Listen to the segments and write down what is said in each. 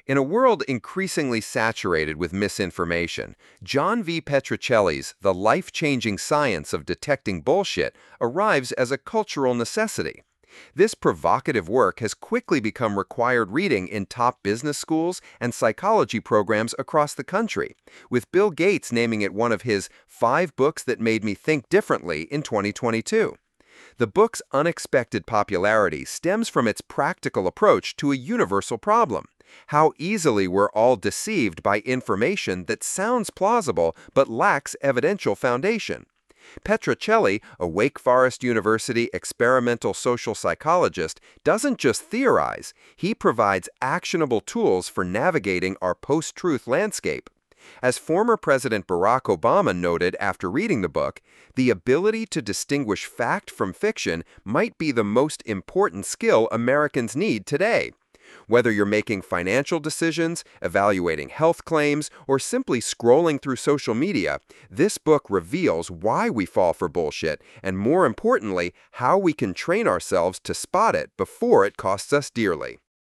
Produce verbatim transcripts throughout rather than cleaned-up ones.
In a world increasingly saturated with misinformation, John V. Petrocelli's The Life-Changing Science of Detecting Bullshit arrives as a cultural necessity. This provocative work has quickly become required reading in top business schools and psychology programs across the country, with Bill Gates naming it one of his five books that made me think differently in twenty twenty-two. The book's unexpected popularity stems from its practical approach to a universal problem: how easily we're all deceived by information that sounds plausible but lacks evidential foundation. Petrocelli, a Wake Forest University experimental social psychologist, doesn't just theorize, he provides actionable tools for navigating our post-truth landscape. As former President Barack Obama noted after reading the book, the ability to distinguish fact from fiction might be the most important skill Americans need today. Whether you're making financial decisions, evaluating health claims, or simply scrolling through social media, this book reveals why we fall for bullshit and, more importantly, how we can train ourselves to spot it before it costs us dearly.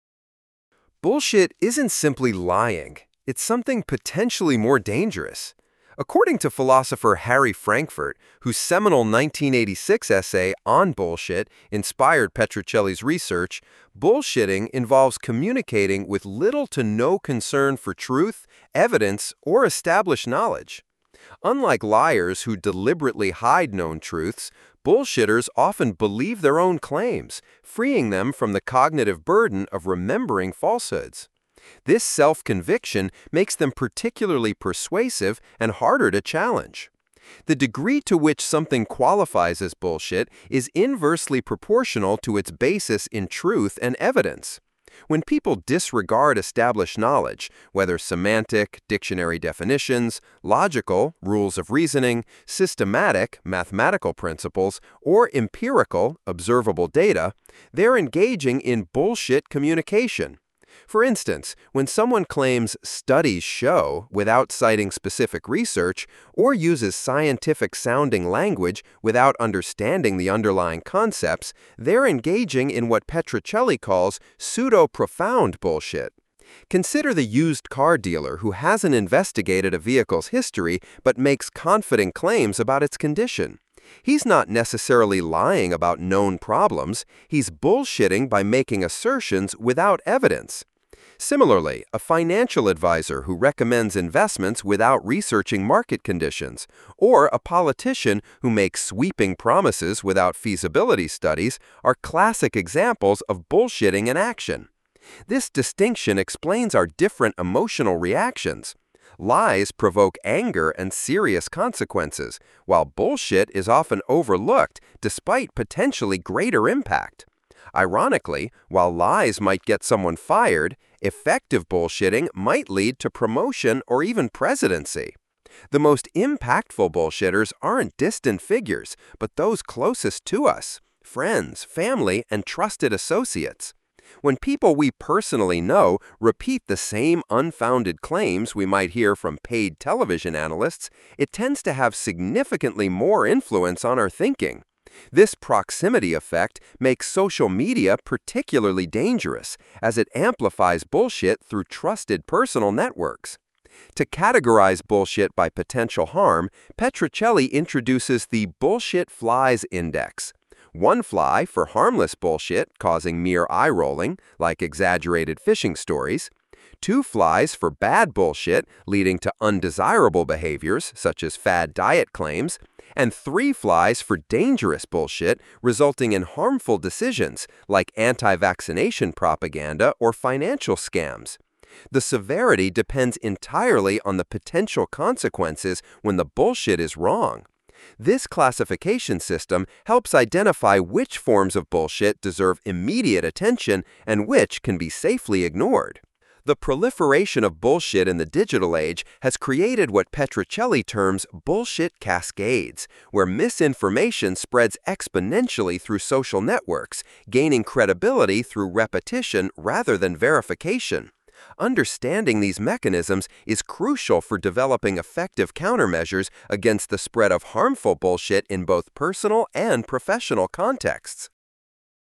Bullshit isn't simply lying. It's something potentially more dangerous. According to philosopher Harry Frankfurt, whose seminal nineteen eighty-six essay on bullshit inspired Petrocelli's research, bullshitting involves communicating with little to no concern for truth, evidence, or established knowledge. Unlike liars who deliberately hide known truths, bullshitters often believe their own claims, freeing them from the cognitive burden of remembering falsehoods. This self-conviction makes them particularly persuasive and harder to challenge. The degree to which something qualifies as bullshit is inversely proportional to its basis in truth and evidence. When people disregard established knowledge, whether semantic, dictionary definitions, logical, rules of reasoning, systematic, mathematical principles, or empirical, observable data, they're engaging in bullshit communication. For instance, when someone claims "studies show" without citing specific research, or uses scientific-sounding language without understanding the underlying concepts, they're engaging in what Petrocelli calls pseudo-profound bullshit. Consider the used car dealer who hasn't investigated a vehicle's history but makes confident claims about its condition. He's not necessarily lying about known problems, he's bullshitting by making assertions without evidence. Similarly, a financial advisor who recommends investments without researching market conditions, or a politician who makes sweeping promises without feasibility studies are classic examples of bullshitting in action. This distinction explains our different emotional reactions. Lies provoke anger and serious consequences, while bullshit is often overlooked despite potentially greater impact. Ironically, while lies might get someone fired, effective bullshitting might lead to promotion or even presidency. The most impactful bullshitters aren't distant figures, but those closest to us: friends, family, and trusted associates. When people we personally know repeat the same unfounded claims we might hear from paid television analysts, it tends to have significantly more influence on our thinking. This proximity effect makes social media particularly dangerous, as it amplifies bullshit through trusted personal networks. To categorize bullshit by potential harm, Petrocelli introduces the Bullshit Flies Index. One fly for harmless bullshit causing mere eye-rolling, like exaggerated fishing stories. Two flies for bad bullshit leading to undesirable behaviors, such as fad diet claims. And three flies for dangerous bullshit resulting in harmful decisions, like anti-vaccination propaganda or financial scams. The severity depends entirely on the potential consequences when the bullshit is wrong. This classification system helps identify which forms of bullshit deserve immediate attention and which can be safely ignored. The proliferation of bullshit in the digital age has created what Petrocelli terms bullshit cascades, where misinformation spreads exponentially through social networks, gaining credibility through repetition rather than verification. Understanding these mechanisms is crucial for developing effective countermeasures against the spread of harmful bullshit in both personal and professional contexts.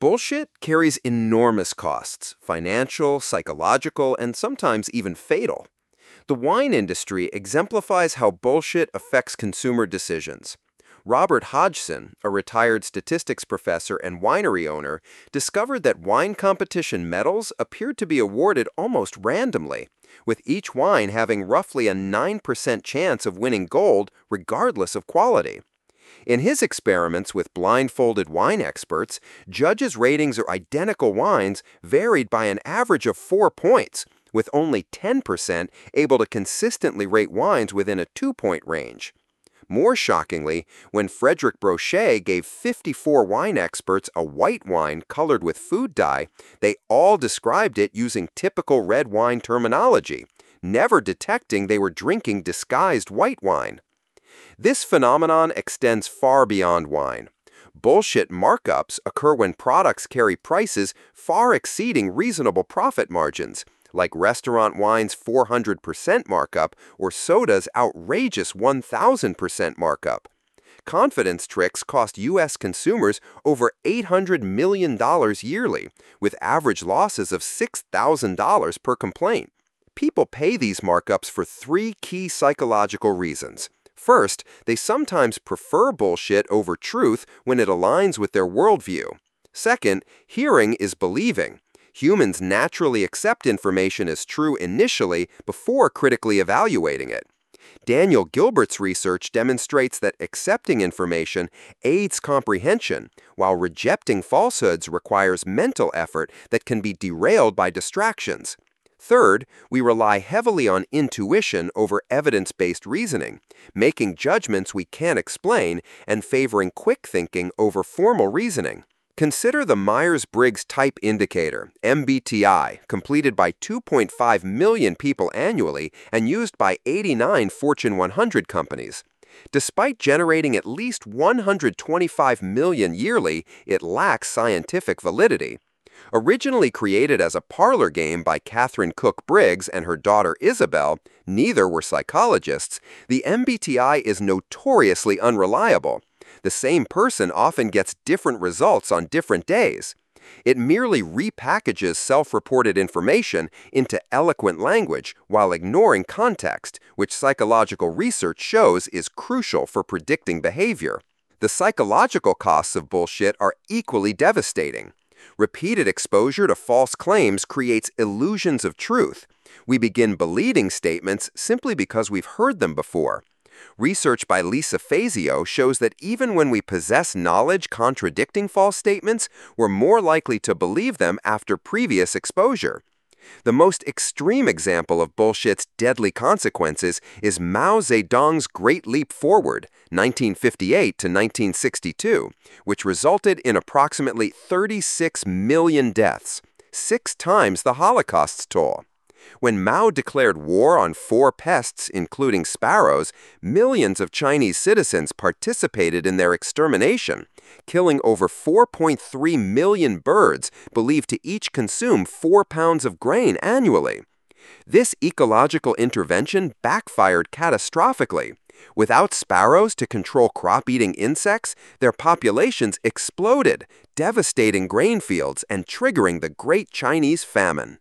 Bullshit carries enormous costs, financial, psychological, and sometimes even fatal. The wine industry exemplifies how bullshit affects consumer decisions. Robert Hodgson, a retired statistics professor and winery owner, discovered that wine competition medals appeared to be awarded almost randomly, with each wine having roughly a nine percent chance of winning gold regardless of quality. In his experiments with blindfolded wine experts, judges' ratings of identical wines varied by an average of four points, with only ten percent able to consistently rate wines within a two-point range. More shockingly, when Frederic Brochet gave fifty-four wine experts a white wine colored with food dye, they all described it using typical red wine terminology, never detecting they were drinking disguised white wine. This phenomenon extends far beyond wine. Bullshit markups occur when products carry prices far exceeding reasonable profit margins, like restaurant wine's four hundred percent markup or soda's outrageous one thousand percent markup. Confidence tricks cost U S consumers over eight hundred million dollars yearly, with average losses of six thousand dollars per complaint. People pay these markups for three key psychological reasons. First, they sometimes prefer bullshit over truth when it aligns with their worldview. Second, hearing is believing. Humans naturally accept information as true initially before critically evaluating it. Daniel Gilbert's research demonstrates that accepting information aids comprehension, while rejecting falsehoods requires mental effort that can be derailed by distractions. Third, we rely heavily on intuition over evidence-based reasoning, making judgments we can't explain and favoring quick thinking over formal reasoning. Consider the Myers-Briggs Type Indicator, M B T I, completed by two point five million people annually and used by eighty-nine Fortune one hundred companies. Despite generating at least one hundred twenty-five million yearly, it lacks scientific validity. Originally created as a parlor game by Catherine Cook Briggs and her daughter Isabel, neither were psychologists, the M B T I is notoriously unreliable. The same person often gets different results on different days. It merely repackages self-reported information into eloquent language while ignoring context, which psychological research shows is crucial for predicting behavior. The psychological costs of bullshit are equally devastating. Repeated exposure to false claims creates illusions of truth. We begin believing statements simply because we've heard them before. Research by Lisa Fazio shows that even when we possess knowledge contradicting false statements, we're more likely to believe them after previous exposure. The most extreme example of bullshit's deadly consequences is Mao Zedong's Great Leap Forward, nineteen fifty-eight to nineteen sixty-two, which resulted in approximately thirty-six million deaths, six times the Holocaust's toll. When Mao declared war on four pests, including sparrows, millions of Chinese citizens participated in their extermination, killing over four point three million birds believed to each consume four pounds of grain annually. This ecological intervention backfired catastrophically. Without sparrows to control crop-eating insects, their populations exploded, devastating grain fields and triggering the Great Chinese Famine.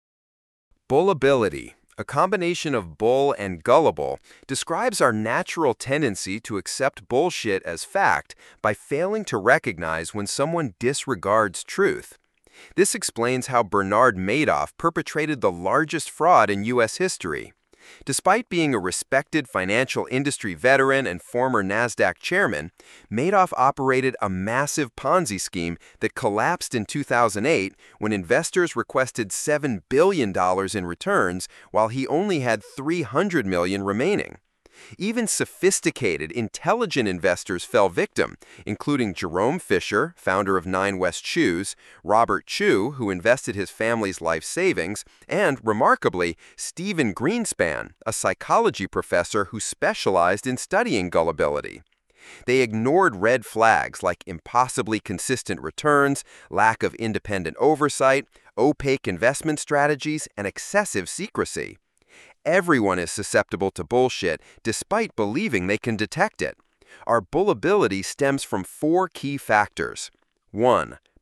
Bullability, a combination of bull and gullible, describes our natural tendency to accept bullshit as fact by failing to recognize when someone disregards truth. This explains how Bernard Madoff perpetrated the largest fraud in U S history. Despite being a respected financial industry veteran and former NASDAQ chairman, Madoff operated a massive Ponzi scheme that collapsed in two thousand eight when investors requested seven billion dollars in returns while he only had three hundred million dollars remaining. Even sophisticated, intelligent investors fell victim, including Jerome Fisher, founder of Nine West Shoes, Robert Chu, who invested his family's life savings, and, remarkably, Stephen Greenspan, a psychology professor who specialized in studying gullibility. They ignored red flags like impossibly consistent returns, lack of independent oversight, opaque investment strategies, and excessive secrecy. Everyone is susceptible to bullshit despite believing they can detect it. Our bullability stems from four key factors. one.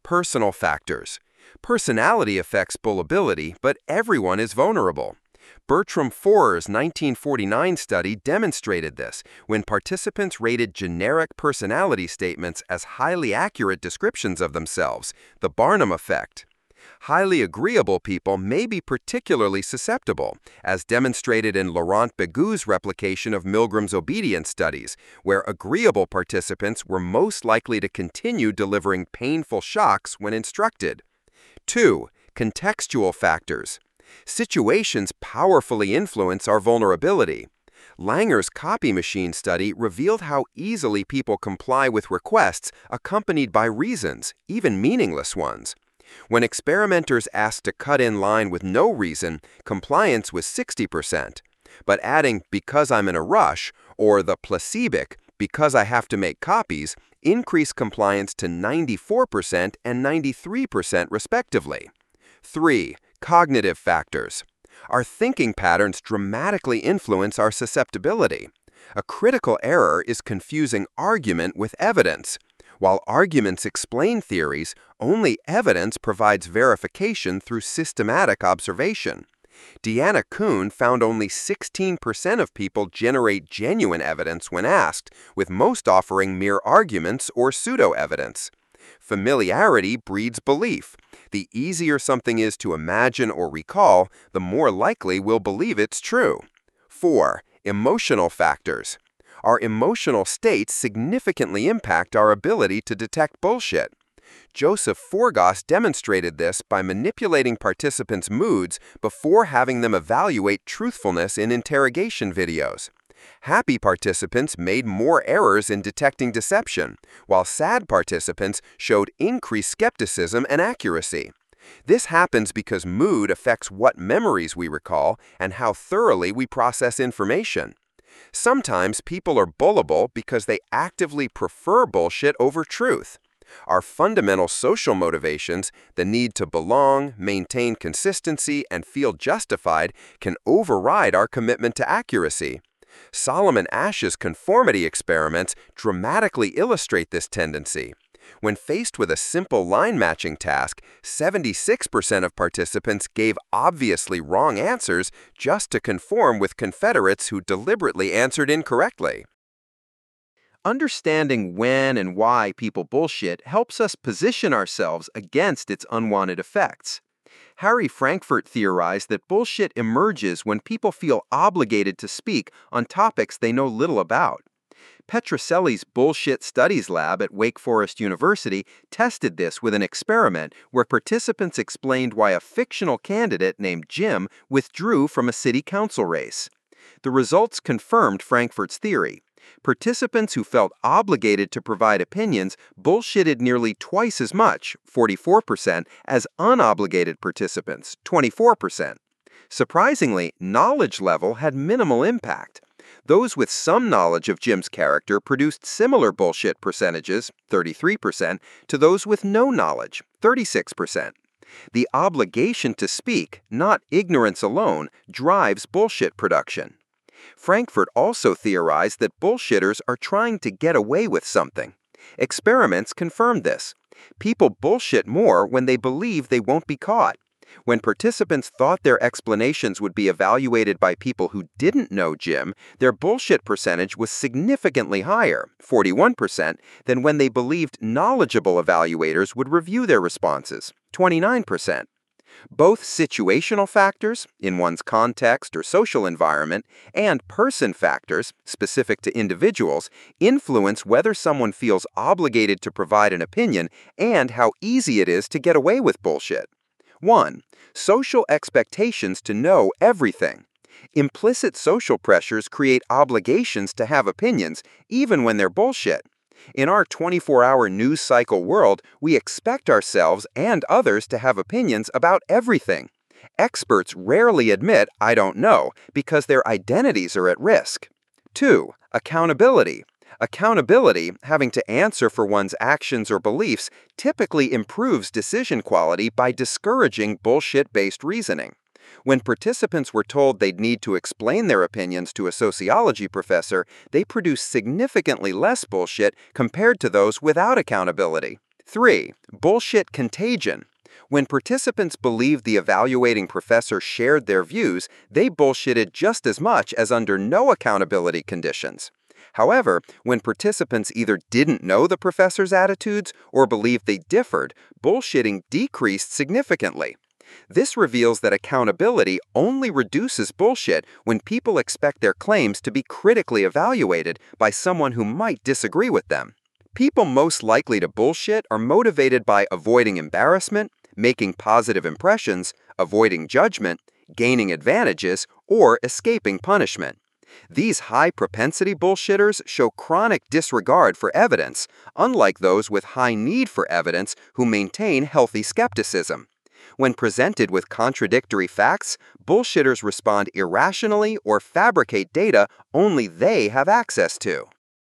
Personal factors. Personality affects bullability, but everyone is vulnerable. Bertram Forer's nineteen forty-nine study demonstrated this when participants rated generic personality statements as highly accurate descriptions of themselves, the Barnum effect. Highly agreeable people may be particularly susceptible, as demonstrated in Laurent Begou's replication of Milgram's obedience studies, where agreeable participants were most likely to continue delivering painful shocks when instructed. two. Contextual factors. Situations powerfully influence our vulnerability. Langer's copy machine study revealed how easily people comply with requests accompanied by reasons, even meaningless ones. When experimenters asked to cut in line with no reason, compliance was sixty percent. But adding "because I'm in a rush" or the placebic "because I have to make copies" increased compliance to ninety-four percent and ninety-three percent respectively. three. Cognitive factors. Our thinking patterns dramatically influence our susceptibility. A critical error is confusing argument with evidence. While arguments explain theories, only evidence provides verification through systematic observation. Deanna Kuhn found only sixteen percent of people generate genuine evidence when asked, with most offering mere arguments or pseudo-evidence. Familiarity breeds belief. The easier something is to imagine or recall, the more likely we'll believe it's true. four. Emotional factors. Our emotional states significantly impact our ability to detect bullshit. Joseph Forgas demonstrated this by manipulating participants' moods before having them evaluate truthfulness in interrogation videos. Happy participants made more errors in detecting deception, while sad participants showed increased skepticism and accuracy. This happens because mood affects what memories we recall and how thoroughly we process information. Sometimes people are bullable because they actively prefer bullshit over truth. Our fundamental social motivations, the need to belong, maintain consistency, and feel justified, can override our commitment to accuracy. Solomon Asch's conformity experiments dramatically illustrate this tendency. When faced with a simple line-matching task, seventy-six percent of participants gave obviously wrong answers just to conform with Confederates who deliberately answered incorrectly. Understanding when and why people bullshit helps us position ourselves against its unwanted effects. Harry Frankfurt theorized that bullshit emerges when people feel obligated to speak on topics they know little about. Petrocelli's Bullshit Studies Lab at Wake Forest University tested this with an experiment where participants explained why a fictional candidate named Jim withdrew from a city council race. The results confirmed Frankfurt's theory. Participants who felt obligated to provide opinions bullshitted nearly twice as much, forty-four percent, as unobligated participants, twenty-four percent. Surprisingly, knowledge level had minimal impact. Those with some knowledge of Jim's character produced similar bullshit percentages, thirty-three percent, to those with no knowledge, thirty-six percent. The obligation to speak, not ignorance alone, drives bullshit production. Frankfurt also theorized that bullshitters are trying to get away with something. Experiments confirmed this. People bullshit more when they believe they won't be caught. When participants thought their explanations would be evaluated by people who didn't know Jim, their bullshit percentage was significantly higher, forty-one percent, than when they believed knowledgeable evaluators would review their responses, twenty-nine percent. Both situational factors, in one's context or social environment, and person factors, specific to individuals, influence whether someone feels obligated to provide an opinion and how easy it is to get away with bullshit. one. Social expectations to know everything. Implicit social pressures create obligations to have opinions, even when they're bullshit. In our twenty-four hour news cycle world, we expect ourselves and others to have opinions about everything. Experts rarely admit "I don't know" because their identities are at risk. two. Accountability. Accountability, having to answer for one's actions or beliefs, typically improves decision quality by discouraging bullshit-based reasoning. When participants were told they'd need to explain their opinions to a sociology professor, they produced significantly less bullshit compared to those without accountability. three. Bullshit contagion. When participants believed the evaluating professor shared their views, they bullshitted just as much as under no accountability conditions. However, when participants either didn't know the professor's attitudes or believed they differed, bullshitting decreased significantly. This reveals that accountability only reduces bullshit when people expect their claims to be critically evaluated by someone who might disagree with them. People most likely to bullshit are motivated by avoiding embarrassment, making positive impressions, avoiding judgment, gaining advantages, or escaping punishment. These high-propensity bullshitters show chronic disregard for evidence, unlike those with high need for evidence who maintain healthy skepticism. When presented with contradictory facts, bullshitters respond irrationally or fabricate data only they have access to.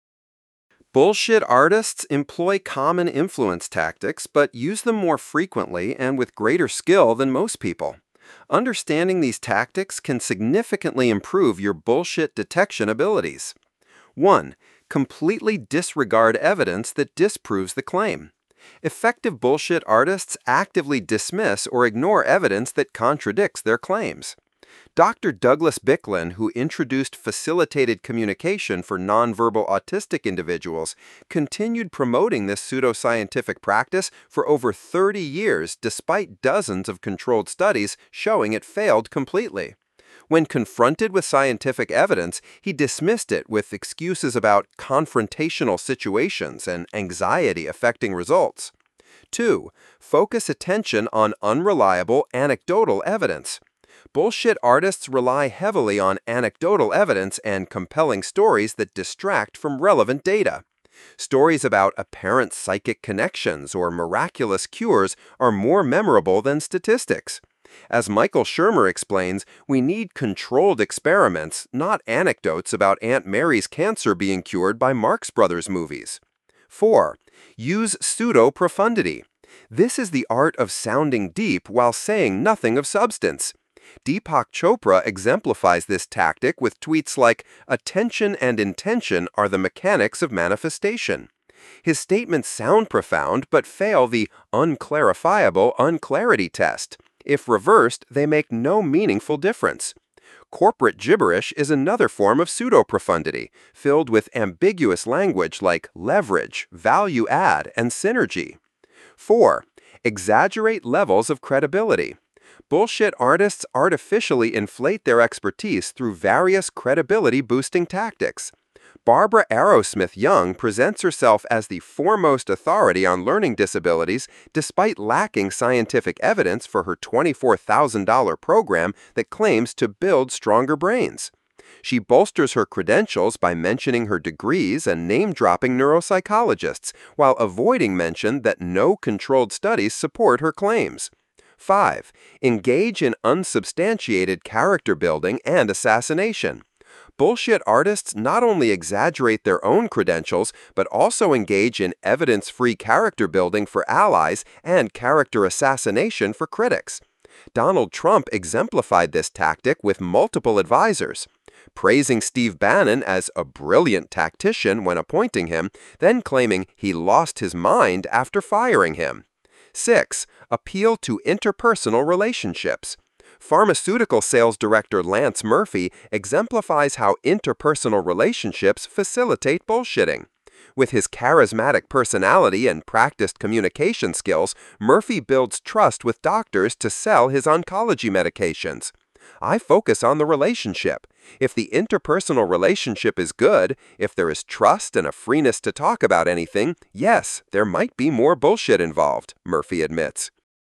Bullshit artists employ common influence tactics but use them more frequently and with greater skill than most people. Understanding these tactics can significantly improve your bullshit detection abilities. one. Completely disregard evidence that disproves the claim. Effective bullshit artists actively dismiss or ignore evidence that contradicts their claims. Doctor Douglas Bicklin, who introduced facilitated communication for nonverbal autistic individuals, continued promoting this pseudoscientific practice for over thirty years despite dozens of controlled studies showing it failed completely. When confronted with scientific evidence, he dismissed it with excuses about confrontational situations and anxiety affecting results. two. Focus attention on unreliable anecdotal evidence. Bullshit artists rely heavily on anecdotal evidence and compelling stories that distract from relevant data. Stories about apparent psychic connections or miraculous cures are more memorable than statistics. As Michael Shermer explains, we need controlled experiments, not anecdotes about Aunt Mary's cancer being cured by Marx Brothers movies. four. Use pseudo-profundity. This is the art of sounding deep while saying nothing of substance. Deepak Chopra exemplifies this tactic with tweets like, "Attention and intention are the mechanics of manifestation." His statements sound profound but fail the unclarifiable unclarity test. If reversed, they make no meaningful difference. Corporate gibberish is another form of pseudo-profundity, filled with ambiguous language like leverage, value add, and synergy. four. Exaggerate levels of credibility. Bullshit artists artificially inflate their expertise through various credibility-boosting tactics. Barbara Arrowsmith Young presents herself as the foremost authority on learning disabilities despite lacking scientific evidence for her twenty-four thousand dollar program that claims to build stronger brains. She bolsters her credentials by mentioning her degrees and name-dropping neuropsychologists, while avoiding mention that no controlled studies support her claims. five. Engage in unsubstantiated character building and assassination. Bullshit artists not only exaggerate their own credentials, but also engage in evidence-free character building for allies and character assassination for critics. Donald Trump exemplified this tactic with multiple advisors, praising Steve Bannon as a brilliant tactician when appointing him, then claiming he lost his mind after firing him. six. Appeal to interpersonal relationships. Pharmaceutical sales director Lance Murphy exemplifies how interpersonal relationships facilitate bullshitting. With his charismatic personality and practiced communication skills, Murphy builds trust with doctors to sell his oncology medications. I focus on the relationship. If the interpersonal relationship is good, if there is trust and a freeness to talk about anything, yes, there might be more bullshit involved, Murphy admits.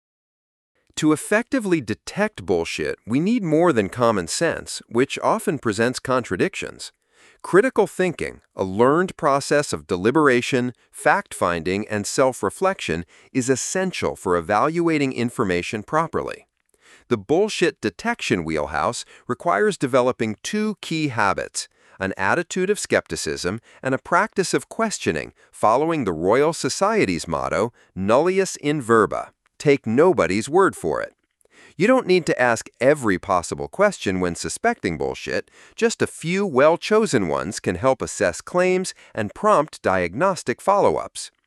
To effectively detect bullshit, we need more than common sense, which often presents contradictions. Critical thinking, a learned process of deliberation, fact-finding, and self-reflection, is essential for evaluating information properly. The bullshit detection wheelhouse requires developing two key habits: an attitude of skepticism and a practice of questioning, following the Royal Society's motto, nullius in verba. Take nobody's word for it. You don't need to ask every possible question when suspecting bullshit. Just a few well-chosen ones can help assess claims and prompt diagnostic follow-ups.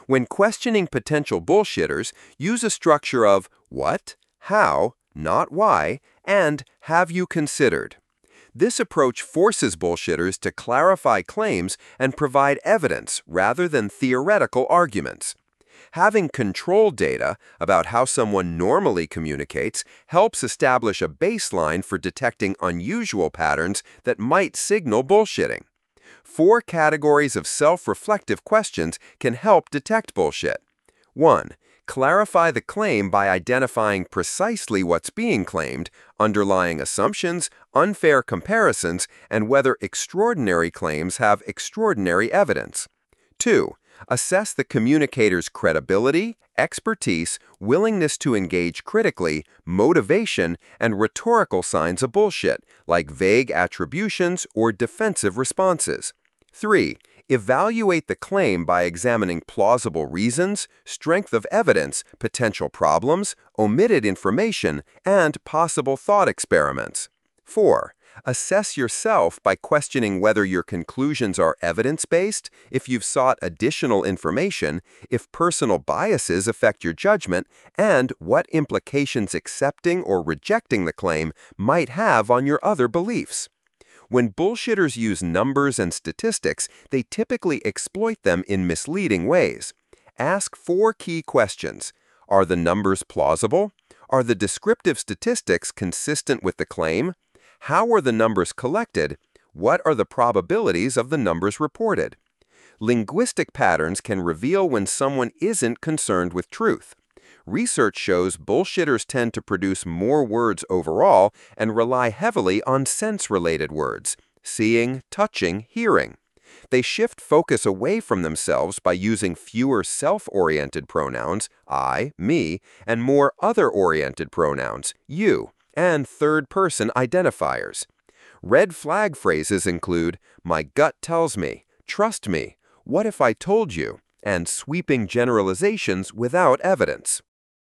When questioning potential bullshitters, use a structure of what, how, not why, and have you considered. This approach forces bullshitters to clarify claims and provide evidence rather than theoretical arguments. Having control data about how someone normally communicates helps establish a baseline for detecting unusual patterns that might signal bullshitting. Four categories of self-reflective questions can help detect bullshit. one. Clarify the claim by identifying precisely what's being claimed, underlying assumptions, unfair comparisons, and whether extraordinary claims have extraordinary evidence. two. Assess the communicator's credibility, expertise, willingness to engage critically, motivation, and rhetorical signs of bullshit, like vague attributions or defensive responses. three. Evaluate the claim by examining plausible reasons, strength of evidence, potential problems, omitted information, and possible thought experiments. four. Assess yourself by questioning whether your conclusions are evidence-based, if you've sought additional information, if personal biases affect your judgment, and what implications accepting or rejecting the claim might have on your other beliefs. When bullshitters use numbers and statistics, they typically exploit them in misleading ways. Ask four key questions. Are the numbers plausible? Are the descriptive statistics consistent with the claim? How are the numbers collected? What are the probabilities of the numbers reported? Linguistic patterns can reveal when someone isn't concerned with truth. Research shows bullshitters tend to produce more words overall and rely heavily on sense-related words, seeing, touching, hearing. They shift focus away from themselves by using fewer self-oriented pronouns, I, me, and more other-oriented pronouns, you, and third-person identifiers. Red flag phrases include, my gut tells me, trust me, what if I told you, and sweeping generalizations without evidence.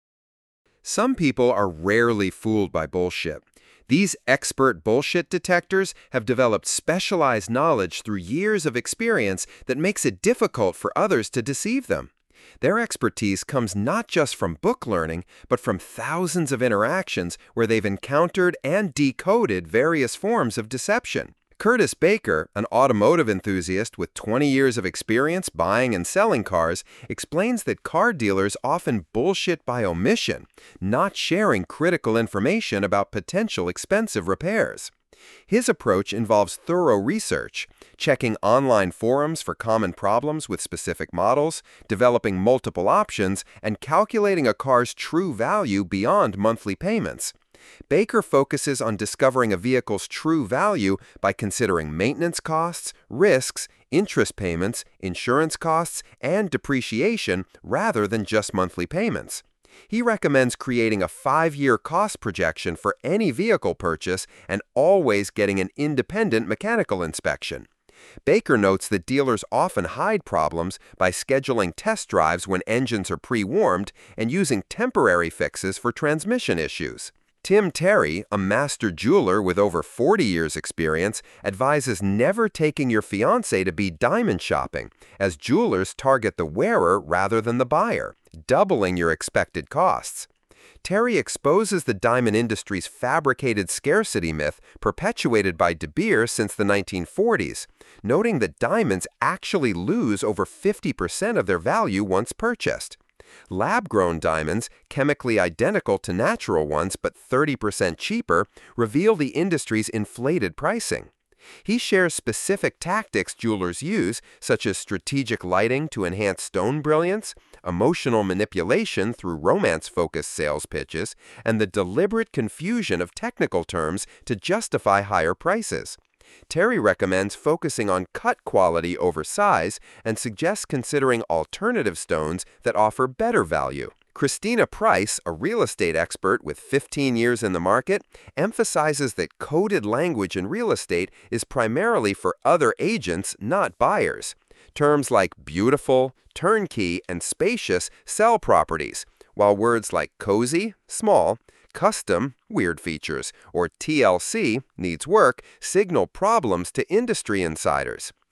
Some people are rarely fooled by bullshit. These expert bullshit detectors have developed specialized knowledge through years of experience that makes it difficult for others to deceive them. Their expertise comes not just from book learning, but from thousands of interactions where they've encountered and decoded various forms of deception. Curtis Baker, an automotive enthusiast with twenty years of experience buying and selling cars, explains that car dealers often bullshit by omission, not sharing critical information about potential expensive repairs. His approach involves thorough research, checking online forums for common problems with specific models, developing multiple options, and calculating a car's true value beyond monthly payments. Baker focuses on discovering a vehicle's true value by considering maintenance costs, risks, interest payments, insurance costs, and depreciation rather than just monthly payments. He recommends creating a five-year cost projection for any vehicle purchase and always getting an independent mechanical inspection. Baker notes that dealers often hide problems by scheduling test drives when engines are pre-warmed and using temporary fixes for transmission issues. Tim Terry, a master jeweler with over forty years' experience, advises never taking your fiancé to be diamond shopping, as jewelers target the wearer rather than the buyer, doubling your expected costs. Terry exposes the diamond industry's fabricated scarcity myth perpetuated by De Beers since the nineteen forties, noting that diamonds actually lose over fifty percent of their value once purchased. Lab-grown diamonds, chemically identical to natural ones but thirty percent cheaper, reveal the industry's inflated pricing. He shares specific tactics jewelers use, such as strategic lighting to enhance stone brilliance, emotional manipulation through romance-focused sales pitches, and the deliberate confusion of technical terms to justify higher prices. Terry recommends focusing on cut quality over size and suggests considering alternative stones that offer better value. Christina Price, a real estate expert with fifteen years in the market, emphasizes that coded language in real estate is primarily for other agents, not buyers. Terms like beautiful, turnkey, and spacious sell properties, while words like cozy, small, custom, weird features, or T L C, needs work, signal problems to industry insiders.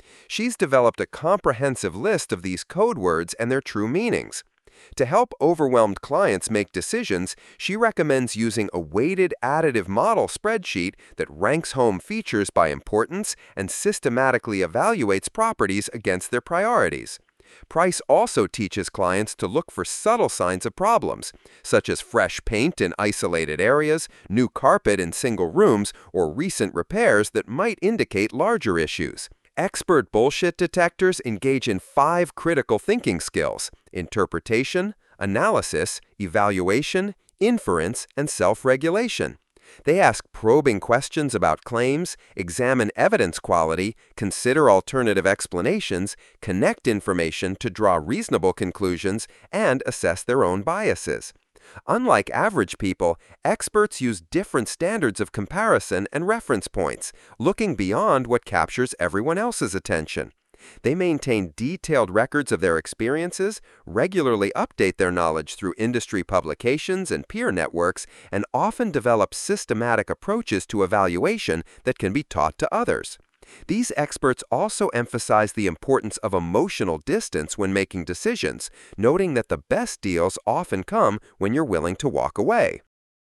She's developed a comprehensive list of these code words and their true meanings. To help overwhelmed clients make decisions, she recommends using a weighted additive model spreadsheet that ranks home features by importance and systematically evaluates properties against their priorities. Price also teaches clients to look for subtle signs of problems, such as fresh paint in isolated areas, new carpet in single rooms, or recent repairs that might indicate larger issues. Expert bullshit detectors engage in five critical thinking skills: interpretation, analysis, evaluation, inference, and self-regulation. They ask probing questions about claims, examine evidence quality, consider alternative explanations, connect information to draw reasonable conclusions, and assess their own biases. Unlike average people, experts use different standards of comparison and reference points, looking beyond what captures everyone else's attention. They maintain detailed records of their experiences, regularly update their knowledge through industry publications and peer networks, and often develop systematic approaches to evaluation that can be taught to others. These experts also emphasize the importance of emotional distance when making decisions, noting that the best deals often come when you're willing to walk away.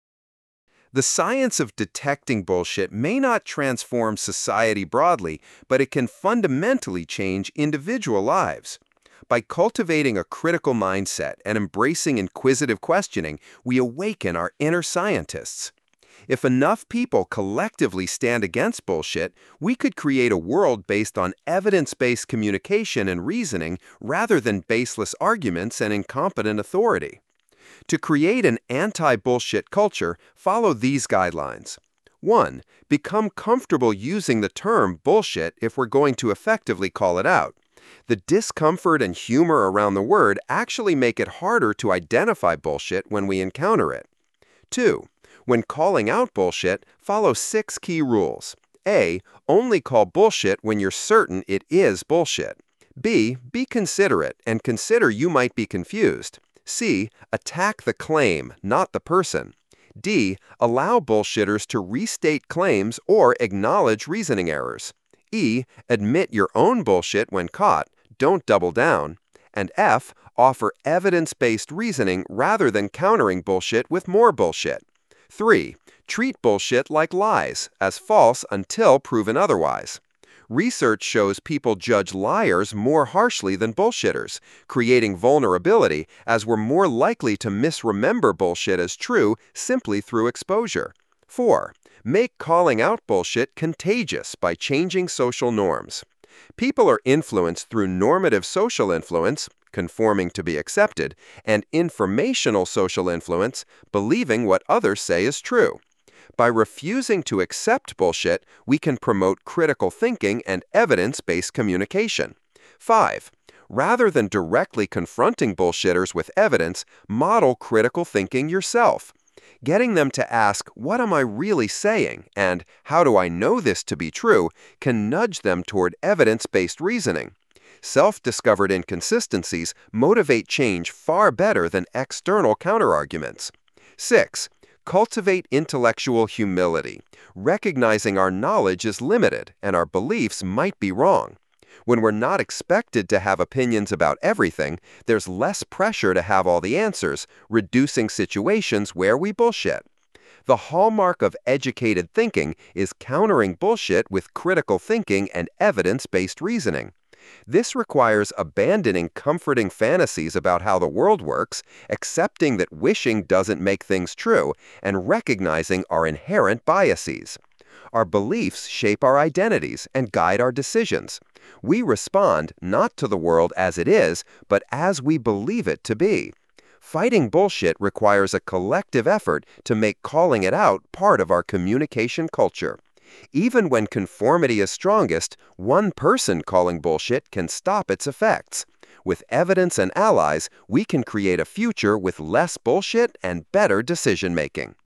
The science of detecting bullshit may not transform society broadly, but it can fundamentally change individual lives. By cultivating a critical mindset and embracing inquisitive questioning, we awaken our inner scientists. If enough people collectively stand against bullshit, we could create a world based on evidence-based communication and reasoning rather than baseless arguments and incompetent authority. To create an anti-bullshit culture, follow these guidelines. one. Become comfortable using the term bullshit if we're going to effectively call it out. The discomfort and humor around the word actually make it harder to identify bullshit when we encounter it. two. When calling out bullshit, follow six key rules. A. Only call bullshit when you're certain it is bullshit. B. Be considerate and consider you might be confused. C. Attack the claim, not the person. D. Allow bullshitters to restate claims or acknowledge reasoning errors. E. Admit your own bullshit when caught, don't double down. And F. Offer evidence-based reasoning rather than countering bullshit with more bullshit. three. Treat bullshit like lies, as false until proven otherwise. Research shows people judge liars more harshly than bullshitters, creating vulnerability as we're more likely to misremember bullshit as true simply through exposure. four. Make calling out bullshit contagious by changing social norms. People are influenced through normative social influence, conforming to be accepted, and informational social influence, believing what others say is true. By refusing to accept bullshit, we can promote critical thinking and evidence-based communication. five. Rather than directly confronting bullshitters with evidence, model critical thinking yourself. Getting them to ask, "What am I really saying?" and "How do I know this to be true?" can nudge them toward evidence-based reasoning. Self-discovered inconsistencies motivate change far better than external counterarguments. six. Cultivate intellectual humility, recognizing our knowledge is limited and our beliefs might be wrong. When we're not expected to have opinions about everything, there's less pressure to have all the answers, reducing situations where we bullshit. The hallmark of educated thinking is countering bullshit with critical thinking and evidence-based reasoning. This requires abandoning comforting fantasies about how the world works, accepting that wishing doesn't make things true, and recognizing our inherent biases. Our beliefs shape our identities and guide our decisions. We respond not to the world as it is, but as we believe it to be. Fighting bullshit requires a collective effort to make calling it out part of our communication culture. Even when conformity is strongest, one person calling bullshit can stop its effects. With evidence and allies, we can create a future with less bullshit and better decision-making.